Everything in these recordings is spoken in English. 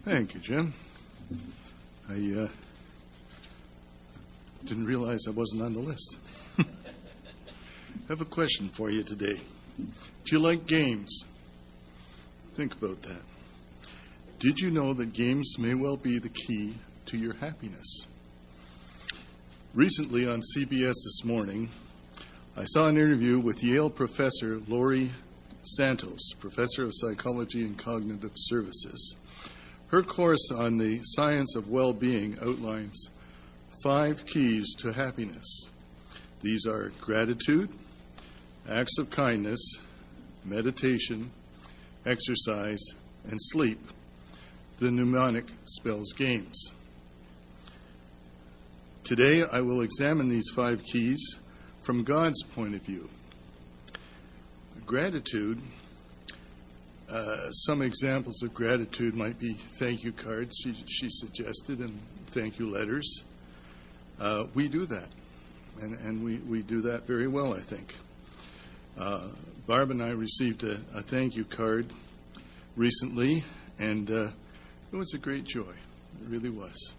Thank you, Jim. I didn't realize I wasn't on the list. I have a question for you today. Do you like games? Think about that. Did you know that games may well be the key to your happiness? Recently on CBS This Morning, I saw an interview with Yale professor Laurie Santos, professor of psychology and cognitive services. Her course on the science of well-being outlines 5 keys to happiness. These are gratitude, acts of kindness, meditation, exercise, and sleep. The mnemonic spells games. Today, I will examine these 5 keys from God's point of view. Gratitude, some examples of gratitude might be thank you cards, she suggested, and thank you letters. We do that, and we do that very well, I think. Barb and I received a thank you card recently, and it was a great joy. It really was.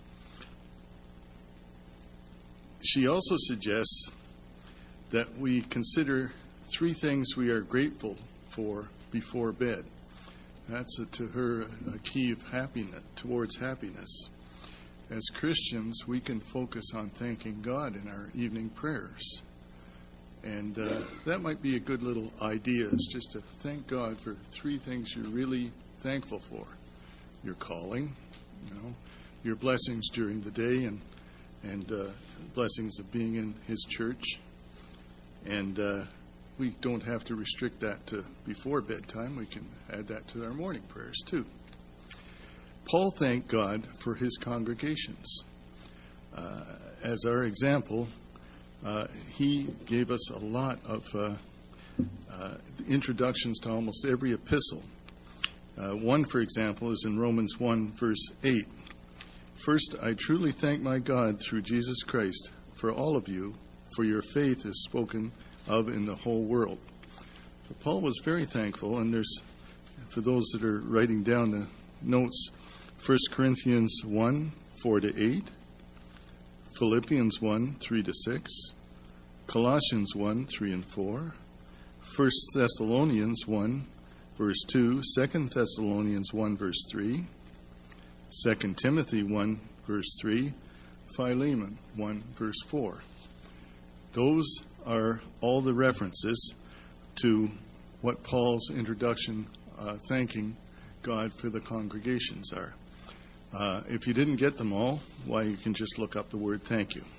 She also suggests that we consider 3 things we are grateful for before bed. That's to her a key of happiness, towards happiness. As Christians, we can focus on thanking God in our evening prayers. And that might be a good little idea, is just to thank God for 3 things you're really thankful for. Your calling, your blessings during the day, and blessings of being in His church. And we don't have to restrict that to before bedtime. We can add that to our morning prayers too. Paul thanked God for his congregations. As our example, he gave us a lot of introductions to almost every epistle. One, for example, is in Romans 1, verse 8. First, I truly thank my God through Jesus Christ for all of you, for your faith is spoken of in the whole world. So Paul was very thankful, and there's, for those that are writing down the notes, 1 Corinthians 1, 4-8, Philippians 1, 3-6, Colossians 1, 3-4, 1 Thessalonians 1, verse 2, 2 Thessalonians 1, verse 3, 2 Timothy 1, verse 3, Philemon 1, verse 4. Those are all the references to what Paul's introduction, thanking God for the congregations are. If you didn't get them all, why, you can just look up the word thank you.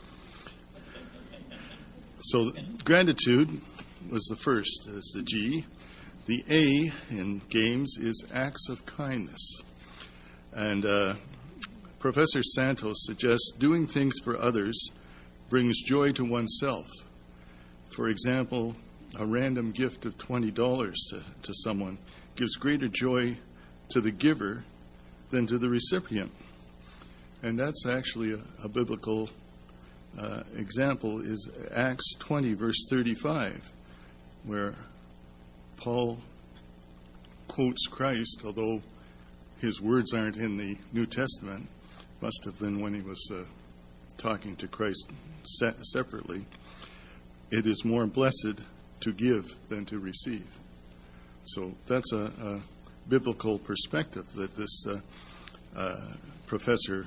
So gratitude was the first, is the G. The A in games is acts of kindness. And Professor Santos suggests doing things for others brings joy to oneself. For example, a random gift of $20 to someone gives greater joy to the giver than to the recipient. And that's actually a biblical example, is Acts 20, verse 35, where Paul quotes Christ, although his words aren't in the New Testament. Must have been when he was talking to Christ separately. It is more blessed to give than to receive. So that's a biblical perspective that this professor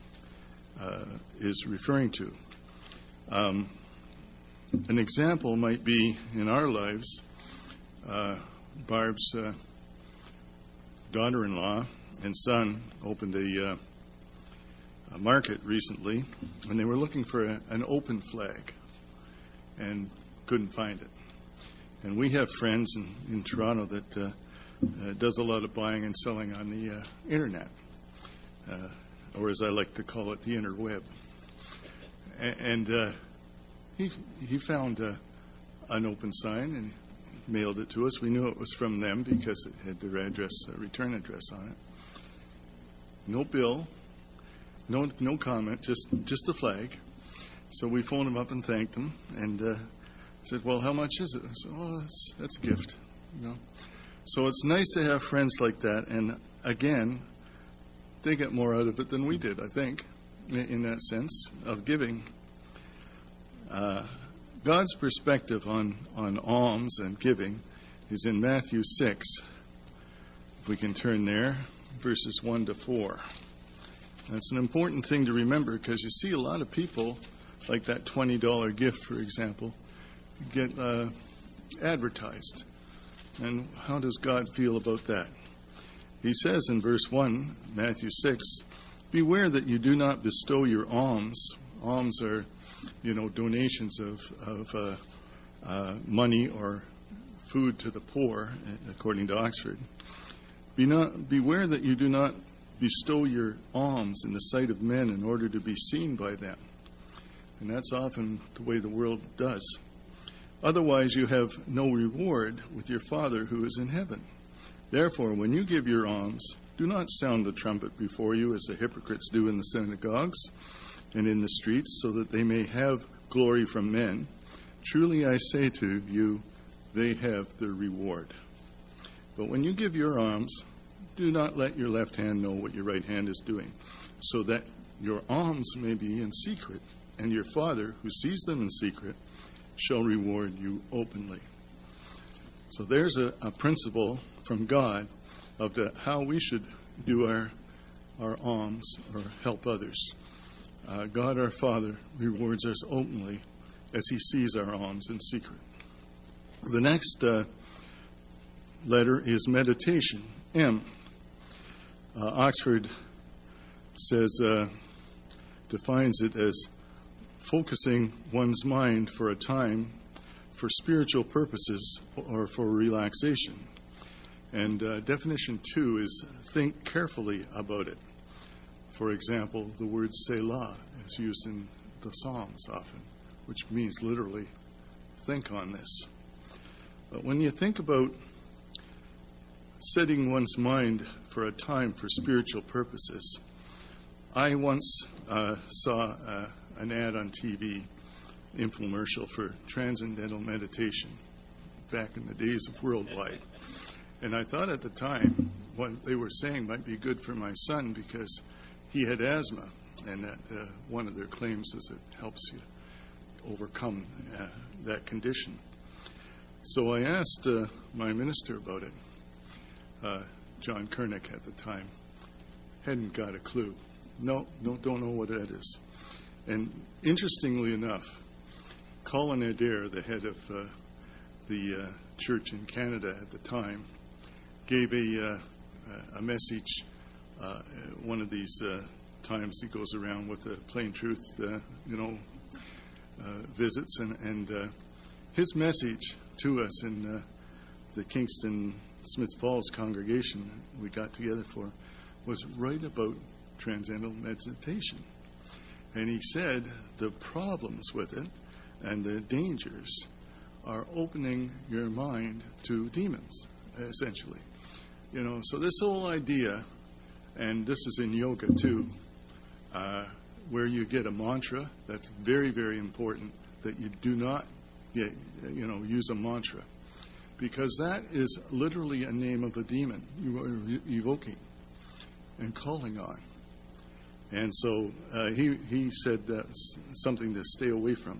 is referring to. An example might be in our lives, Barb's daughter-in-law and son opened a market recently, and they were looking for an open flag and couldn't find it. And we have friends in Toronto that does a lot of buying and selling on the internet, or as I like to call it, the interweb. And he found an open sign and mailed it to us. We knew it was from them because it had their address, return address on it. No bill, no comment, just the flag. So we phoned them up and thanked them, and said, "Well, how much is it?" I said, "Well, that's a gift, So it's nice to have friends like that. And again, they get more out of it than we did, I think, in that sense of giving. God's perspective on alms and giving is in Matthew 6. If we can turn there, verses 1 to 4. That's an important thing to remember, because you see a lot of people, like that $20 gift, for example, get advertised. And how does God feel about that? He says in verse 1, Matthew 6, "Beware that you do not bestow your alms." Alms are, donations of money or food to the poor, according to Oxford. Beware that you do not bestow your alms in the sight of men in order to be seen by them. And that's often the way the world does. "Otherwise you have no reward with your Father who is in heaven. Therefore, when you give your alms, do not sound the trumpet before you as the hypocrites do in the synagogues and in the streets, so that they may have glory from men. Truly I say to you, they have their reward. But when you give your alms, do not let your left hand know what your right hand is doing, so that your alms may be in secret, and your Father, who sees them in secret, shall reward you openly." So there's a principle from God of how we should do our alms or help others. God our Father rewards us openly as he sees our alms in secret. The next letter is meditation, M. Oxford defines it as focusing one's mind for a time for spiritual purposes or for relaxation. And definition 2 is think carefully about it. For example, the word Selah is used in the Psalms often, which means literally think on this. But when you think about setting one's mind for a time for spiritual purposes, I once saw an ad on TV, infomercial for transcendental meditation back in the days of Worldwide. And I thought at the time what they were saying might be good for my son because he had asthma, and that one of their claims is it helps you overcome that condition. So I asked my minister about it. John Kernick at the time hadn't got a clue. Don't know what that is. And interestingly enough, Colin Adair, the head of the church in Canada at the time, gave a message one of these times he goes around with the Plain Truth, visits, and his message to us in the Kingston Smiths Falls congregation we got together for was right about transcendental meditation. And he said the problems with it and the dangers are opening your mind to demons, essentially. So this whole idea, and this is in yoga too, where you get a mantra, that's very, very important that you do not use a mantra, because that is literally a name of a demon you are evoking and calling on. And so he said that's something to stay away from.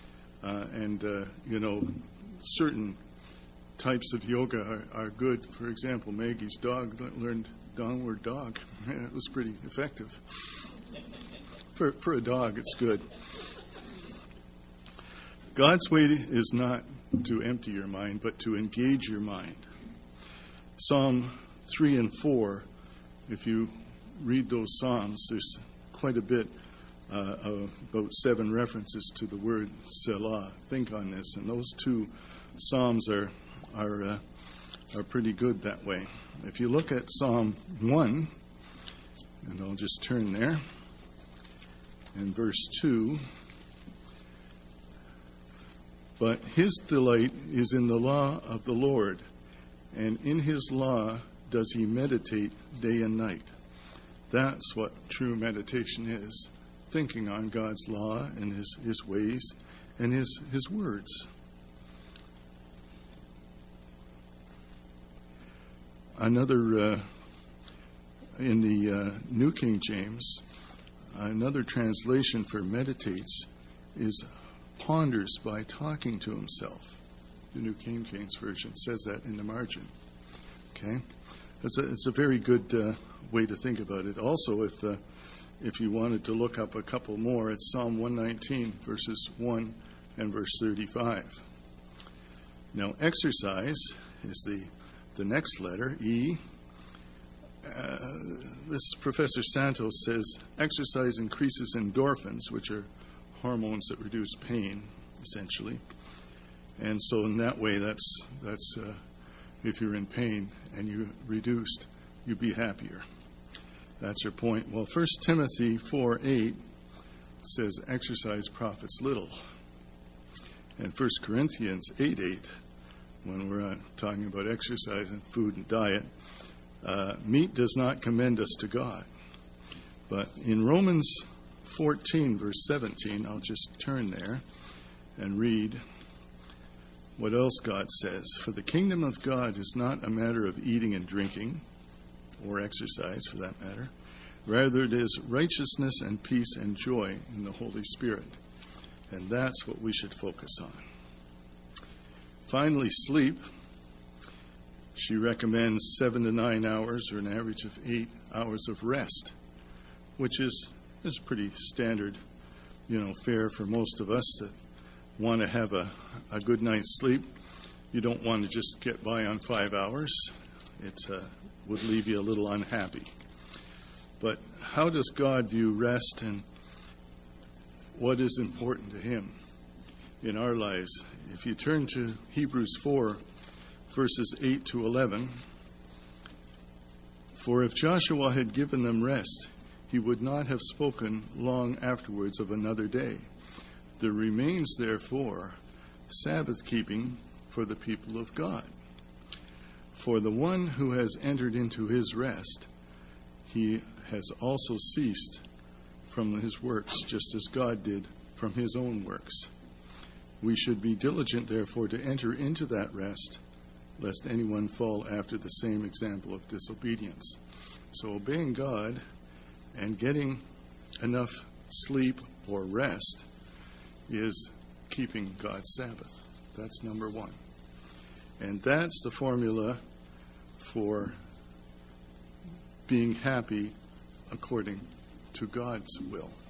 Certain types of yoga are good. For example, Maggie's dog learned downward dog. It was pretty effective. For a dog, it's good. God's way is not to empty your mind, but to engage your mind. Psalm 3 and 4, if you read those Psalms, there's quite a bit, about 7 references to the word Selah. Think on this. And those 2 Psalms are pretty good that way. If you look at Psalm 1, and I'll just turn there, in verse 2, "But his delight is in the law of the Lord, and in his law does he meditate day and night." That's what true meditation is, thinking on God's law and his ways and his words. Another In the New King James, another translation for meditates is ponders by talking to himself. The New King James Version says that in the margin. Okay? It's a very good way to think about it. Also, if you wanted to look up a couple more, it's Psalm 119, verses 1 and verse 35. Now, exercise is the next letter, E. This Professor Santos says exercise increases endorphins, which are hormones that reduce pain, essentially. And so in that way, that's if you're in pain and you're reduced, you'd be happier. That's your point. Well, 1 Timothy 4:8 says exercise profits little. And 1 Corinthians 8:8, when we're talking about exercise and food and diet, meat does not commend us to God. But in Romans 14, verse 17, I'll just turn there and read what else God says. For the kingdom of God is not a matter of eating and drinking, or exercise for that matter. Rather, it is righteousness and peace and joy in the Holy Spirit. And that's what we should focus on. Finally, sleep. She recommends 7 to 9 hours, or an average of 8 hours of rest, which is pretty standard, fare for most of us that want to have a good night's sleep. You don't want to just get by on 5 hours. It would leave you a little unhappy. But how does God view rest, and what is important to him in our lives? If you turn to Hebrews 4, verses 8 to 11, for if Joshua had given them rest, he would not have spoken long afterwards of another day. There remains, therefore, Sabbath keeping for the people of God. For the one who has entered into his rest, he has also ceased from his works, just as God did from his own works. We should be diligent, therefore, to enter into that rest, lest anyone fall after the same example of disobedience. So obeying God and getting enough sleep or rest is keeping God's Sabbath. That's number one. And that's the formula for being happy according to God's will.